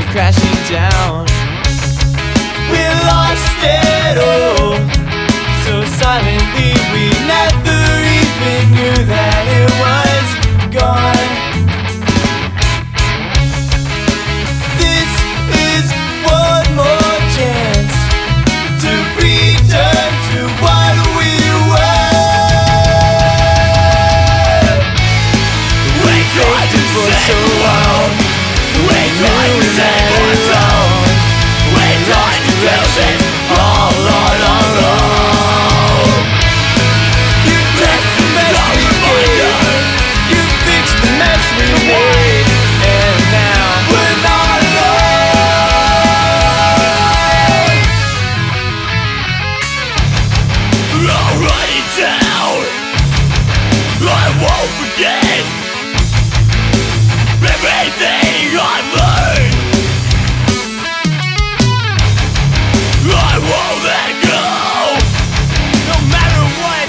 came crashing down. We lost it all, so silently we never even knew that it was gone. This is one more chance to return to what we were. We tried to for so long. We tried to save our own. We tried to build it all on our own. You took the mess we gave. You fixed the mess we made, and now we're not alone. I'll write it down. I won't forget everything I've learned. I won't let go, no matter what.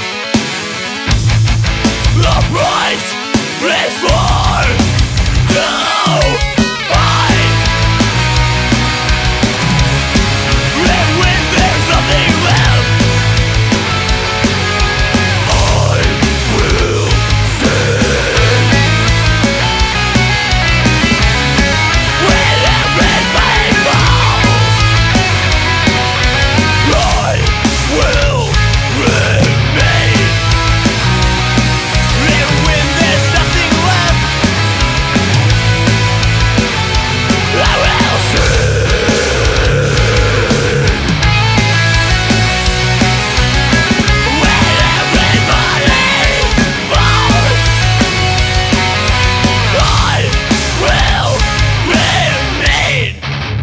The price is far too high. And when there's nothing left, I will stand. When everybody falls, I will remain. And when there's nothing left, I will stand. When everybody falls, I will remain.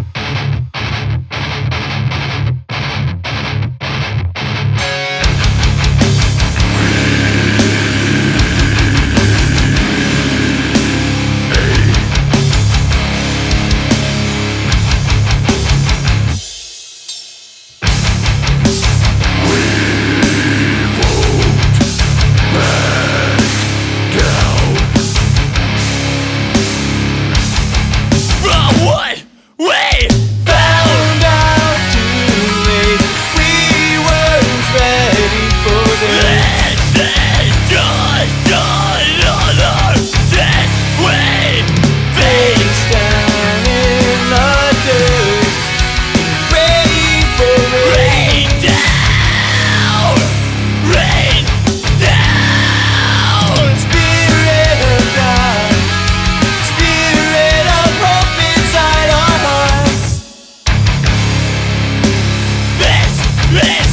From what we found out too late, we weren't ready for this. This is just another test. We face down in the dirt, ready for it. Rain down, rain down. Spirit of God, spirit of hope inside our hearts. This is